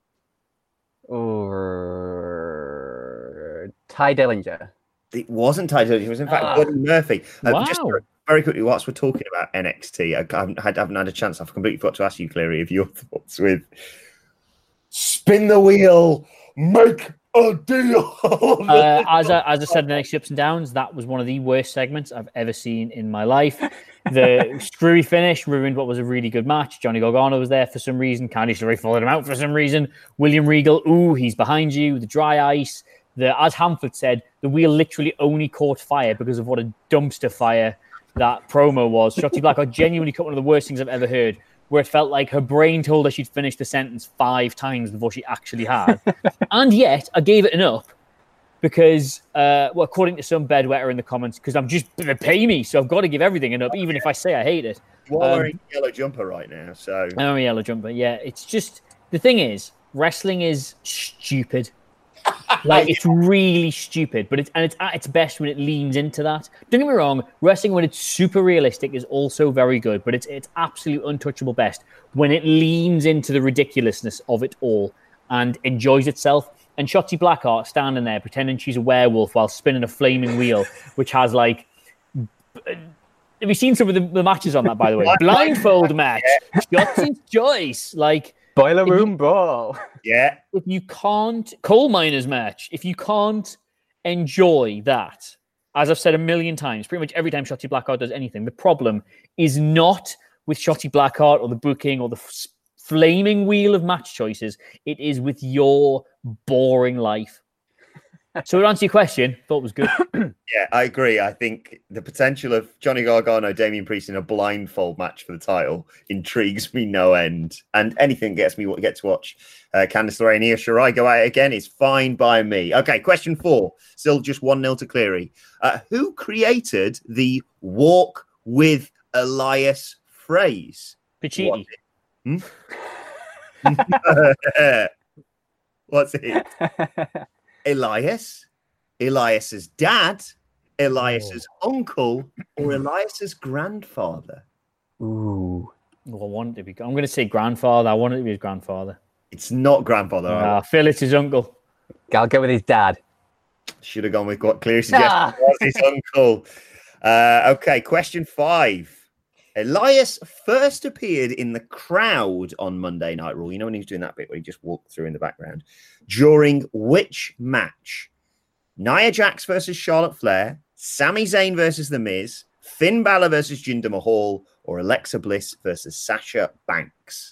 Or Ty Dillinger. It wasn't Ty Dillinger. It was, in fact, Ah. Buddy Murphy. Uh, Wow. Just very quickly, whilst we're talking about N X T, I haven't had, haven't had a chance. I've completely forgot to ask you, Cleary, of your thoughts with Spin the Wheel, Make a Deal. Uh, as, I, as I said in the next ups and downs, that was one of the worst segments I've ever seen in my life. The screwy finish ruined what was a really good match. Johnny Gargano was there for some reason. Candice LeRae followed him out for some reason. William Regal, ooh, he's behind you. The dry ice. The, as Hamflett said, the wheel literally only caught fire because of what a dumpster fire that promo was. Shotzi Blackheart genuinely cut one of the worst things I've ever heard, where it felt like her brain told her she'd finished the sentence five times before she actually had. And yet, I gave it an up because, uh, well, according to some bedwetter in the comments, because I'm just, they pay me, so I've got to give everything an up, even if I say I hate it. You are Um, wearing a yellow jumper right now, so Oh, yellow jumper. Yeah, it's just, the thing is, wrestling is stupid. Like, it's really stupid, but it's, and it's at its best when it leans into that. Don't get me wrong, wrestling when it's super realistic is also very good, but it's it's absolute untouchable best when it leans into the ridiculousness of it all and enjoys itself. And Shotzi Blackheart standing there pretending she's a werewolf while spinning a flaming wheel, which has like... Have you seen some of the, the matches on that, by the way? Blindfold match. Shotzi's choice. Like... Boiler If you- room brawl. yeah. if you can't coal miners match, if you can't enjoy that, as I've said a million times, pretty much every time Shotzi Blackheart does anything, the problem is not with Shotzi Blackheart or the booking or the f- flaming wheel of match choices. It is with your boring life. So to answer your question, thought it was good. Yeah, I agree. I think the potential of Johnny Gargano, Damian Priest in a blindfold match for the title intrigues me no end. And anything gets me get to watch uh, Candice LeRae and Io Shirai go at it again is fine by me. Okay, question four. Still just one nil to Cleary. Uh, who created the walk with Elias phrase? Pichiti. Hmm? What's it? Elias, Elias's dad, Elias's oh. uncle, or Elias's grandfather? Ooh. Well, I want it to be. I'm going to say grandfather. I want it to be his grandfather. It's not grandfather. Ah, Phil, it's his uncle. I'll go with his dad. Should have gone with what Cleary suggested Ah. was his uncle. Uh, okay, question five. Elias first appeared in the crowd on Monday Night Raw. You know when he was doing that bit where he just walked through in the background? During which match? Nia Jax versus Charlotte Flair, Sami Zayn versus The Miz, Finn Balor versus Jinder Mahal, or Alexa Bliss versus Sasha Banks?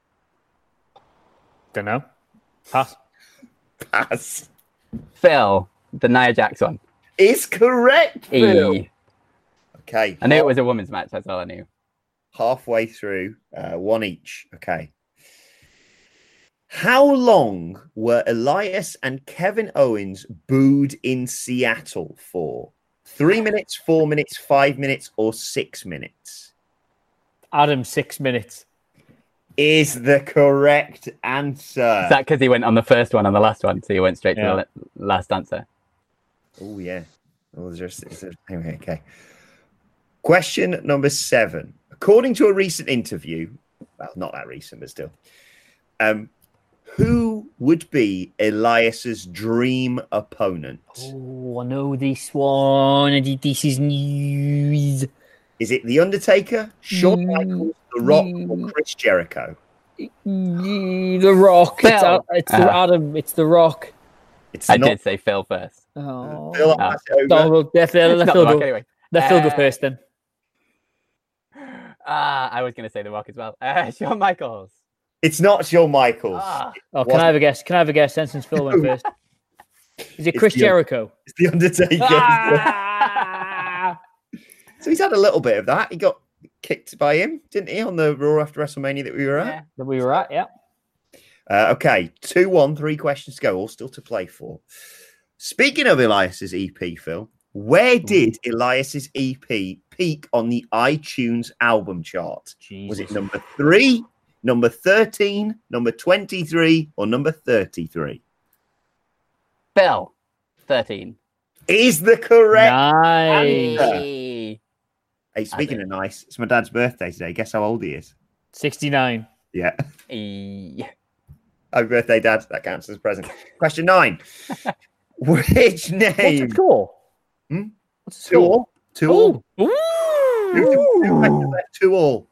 Don't know. Pass. Pass. Phil, the Nia Jax one. Is correct, Phil. E. Okay. I knew it was a women's match. That's all I knew. Halfway through, uh, one each. Okay. How long were Elias and Kevin Owens booed in Seattle for? Three minutes, four minutes, five minutes, or six minutes? Adam, six minutes. Is the correct answer. Is that because he went on the first one and the last one, so he went straight Yeah. to the last answer? Oh, yeah. Oh, is there, is there, anyway, okay. Question number seven. According to a recent interview, well, not that recent, but still, um, who would be Elias's dream opponent? Oh, I know this one. This is news. Is it The Undertaker, Shawn Mm. Michaels, The Rock, or Chris Jericho? The Rock. It's, Phil. Ad- it's the Ah. Adam. It's the Rock. It's I not did say Phil first. Oh. Phil. I'll Ah. pass it No, over. well, let Phil, It's let not Phil The Rock go. anyway. Let Phil go Uh, first then. Ah, I was going to say The Rock as well. Uh, Shawn Michaels. It's not Shawn Michaels. Ah. Oh, can I have a guess? Can I have a guess? Then, since Phil went first. Is it It's Chris the- Jericho? It's The Undertaker. Ah! So he's had a little bit of that. He got kicked by him, didn't he, on the Raw after WrestleMania that we were at? Yeah. That we were at, yeah. Uh, okay, two one, three questions to go, all still to play for. Speaking of Elias's E P, Phil, where did Elias's E P peak on the iTunes album chart? Jesus. Was it number three, number thirteen, number twenty-three, or number thirty-three? Phil. thirteen. Is the correct Nice. answer. Hey. Hey, speaking of nice, it's my dad's birthday today. Guess how old he is? sixty-nine. Yeah. Hey. Happy birthday, Dad. That counts as a present. Question nine. Which What's name? the score? Hmm? What's the Two score? all. Two all. Ooh. Two, two, two questions left, two all.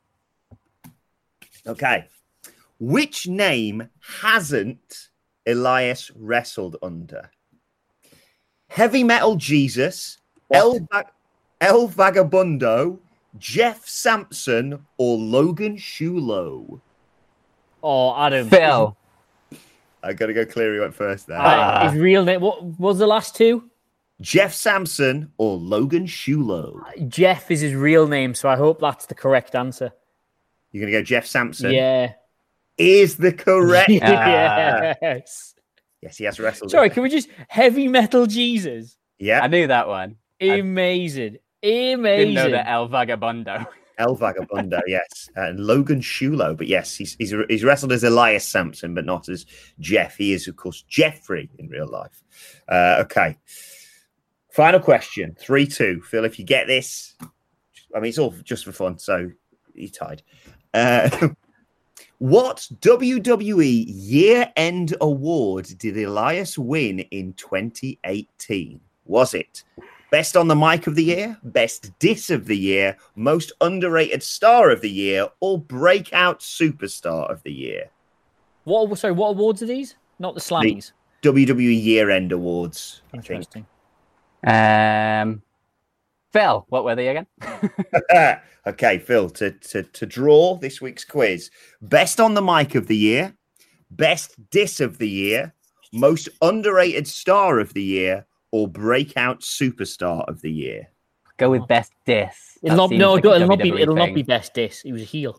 Okay. Which name hasn't Elias wrestled under? Heavy Metal Jesus, El, Va- El Vagabundo, Jeff Sampson, or Logan Shulo? Oh, Adam. Phil. I got to go Cleary went first there. Uh, his real name. What was the last two? Jeff Sampson or Logan Shulo? Jeff is his real name, so I hope that's the correct answer. You're going to go Jeff Sampson? Yeah. Is the correct Yes. Yes, he has wrestled. Sorry, with can we just heavy metal Jesus? Yeah. I knew that one. Amazing. Didn't Amazing. know that El Vagabundo. El Vagabundo, yes. And Logan Shulo, but yes, he's, he's he's wrestled as Elias Sampson, but not as Jeff. He is, of course, Jeffrey in real life. Uh, okay. Final question, three two. Phil, if you get this, I mean, it's all just for fun, so you're tied. Uh, what W W E year-end award did Elias win in twenty eighteen? Was it Best on the Mic of the Year, Best Diss of the Year, Most Underrated Star of the Year, or Breakout Superstar of the Year? What? Sorry, what awards are these? Not the Slammies. W W E Year-End Awards, I think. Interesting. Um, Phil, what were they again? Okay, Phil, to, to, to draw this week's quiz. Best on the Mic of the Year, Best Diss of the Year, most underrated star of the year or breakout superstar of the year? Go with best diss. It'll not, no, like it'll, not be, it'll not be best diss. He was a heel.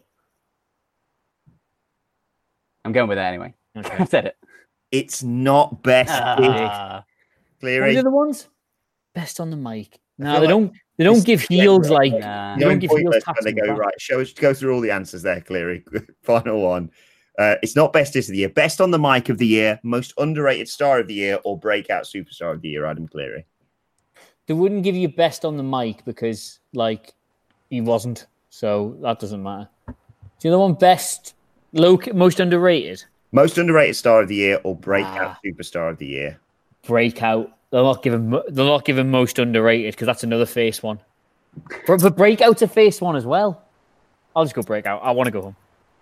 I'm going with it anyway. Okay. I've said it. It's not best uh, diss. Cleary. What are the other ones? Best on the mic. No, they like don't. They don't give heels like. Nah. They don't give heels. When they go right. Show us. Go through all the answers there, Cleary. Final one. Uh, it's not best diss of the year. Best on the mic of the year. Most underrated star of the year or breakout superstar of the year. Adam Cleary. They wouldn't give you best on the mic because, like, he wasn't. So that doesn't matter. Do you know one best, low, most underrated? Most underrated star of the year or breakout ah. superstar of the year? Breakout. They'll not give him. They'll not give him most underrated because that's another face one. For, for breakout to face one as well. I'll just go breakout. I want to go home.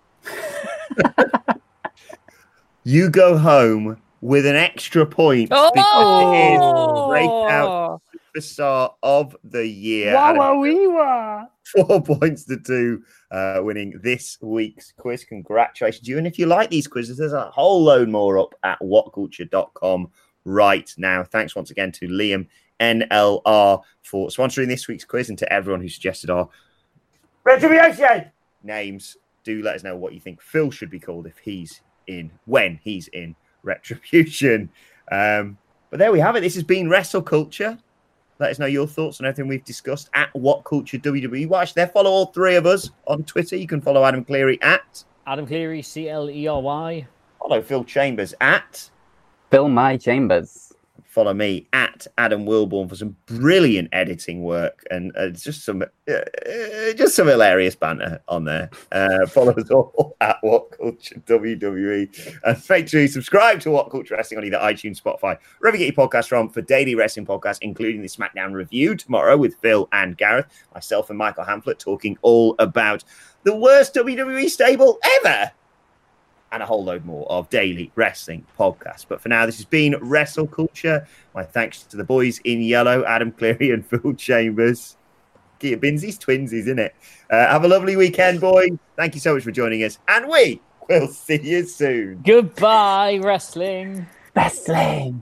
You go home with an extra point oh! because it is breakout superstar of the year. Wow, wow, wee, wow. Four points to two, uh, winning this week's quiz. Congratulations, you! And if you like these quizzes, there's a whole load more up at what culture dot com right now. Thanks once again to Liam N L R for sponsoring this week's quiz, and to everyone who suggested our Retribution names. Do let us know what you think Phil should be called if he's in, when he's in Retribution. Um, but there we have it. This has been Wrestle Culture. Let us know your thoughts on everything we've discussed at What Culture W W E. Watch there. Follow all three of us on Twitter. You can follow Adam Cleary at Adam Cleary, C L E R Y. Follow Phil Chambers at Phil My Chambers. Follow me at Adam Wilborn for some brilliant editing work and uh, just some uh, just some hilarious banter on there. Uh, follow us all at What Culture W W E, and make sure you subscribe to What Culture Wrestling on either iTunes, Spotify, wherever you get your podcasts from, for daily wrestling podcasts, including the SmackDown review tomorrow with Phil and Gareth, myself and Michael Hamflett, talking all about the worst W W E stable ever. And a whole load more of daily wrestling podcasts. But for now, this has been Wrestle Culture. My thanks to the boys in yellow, Adam Cleary and Phil Chambers. Keep Binsies, twinsies, isn't it? Uh, have a lovely weekend, boys. Thank you so much for joining us. And we will see you soon. Goodbye, wrestling. Wrestling.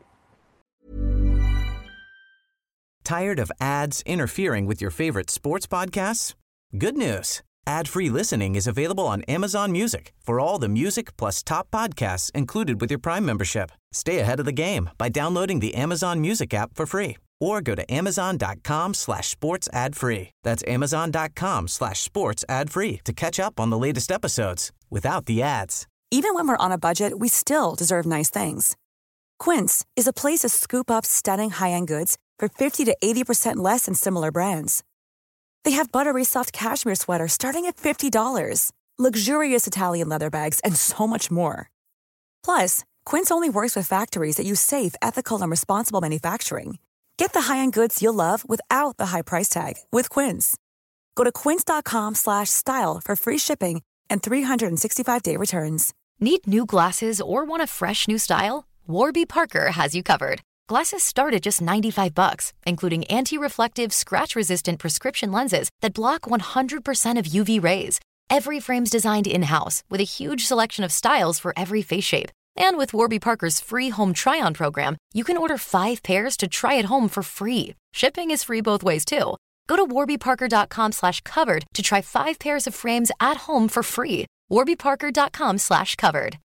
Tired of ads interfering with your favorite sports podcasts? Good news. Ad-free listening is available on Amazon Music for all the music plus top podcasts included with your Prime membership. Stay ahead of the game by downloading the Amazon Music app for free or go to amazon.com slash sports ad free. That's amazon.com slash sports ad free to catch up on the latest episodes without the ads. Even when we're on a budget, we still deserve nice things. Quince is a place to scoop up stunning high-end goods for fifty to eighty percent less than similar brands. They have buttery soft cashmere sweaters starting at fifty dollars, luxurious Italian leather bags, and so much more. Plus, Quince only works with factories that use safe, ethical, and responsible manufacturing. Get the high-end goods you'll love without the high price tag with Quince. Go to quince.com slash style for free shipping and three sixty-five day returns. Need new glasses or want a fresh new style? Warby Parker has you covered. Glasses start at just ninety-five bucks, including anti-reflective, scratch-resistant prescription lenses that block one hundred percent of U V rays. Every frame's designed in-house with a huge selection of styles for every face shape. And with Warby Parker's free home try-on program, you can order five pairs to try at home for free. Shipping is free both ways, too. Go to warbyparker.com slash covered to try five pairs of frames at home for free. warbyparker.com slash covered.